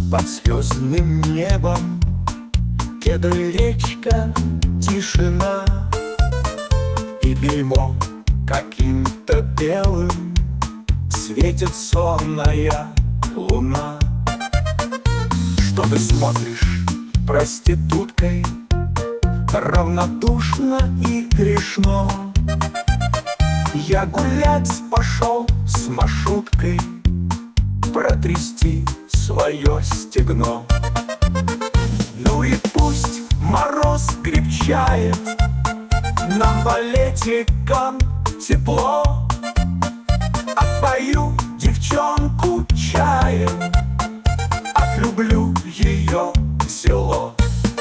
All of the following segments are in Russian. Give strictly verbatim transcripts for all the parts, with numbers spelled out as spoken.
Под звездным небом кедры, речка, тишина, и бельмо каким-то белым светит сонная луна. Что ты смотришь проституткой, равнодушно и грешно? Я гулять пошел с маршруткой, протрясти свое стегно. Ну и пусть мороз крепчает, нам валетикам тепло. Отпою девчонку чаем, отлюблю ее село.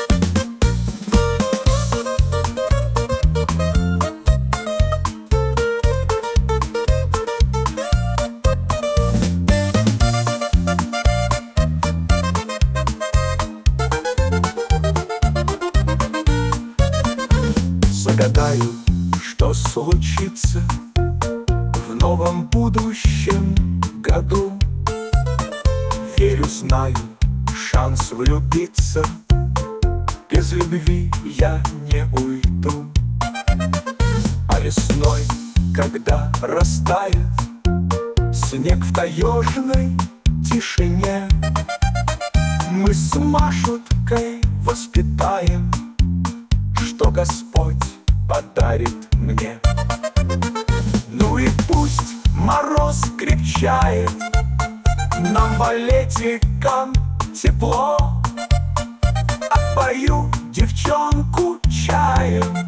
Загадаю, что случится в новом будущем году. Верю, знаю, шанс влюбиться, без любви я не уйду. А весной, когда растает снег в таежной тишине, мы с Машуткой воспитаем, что Господь подарит мне. Ну и пусть мороз крепчает, нам валетикам тепло. Отпою девчонку чаем,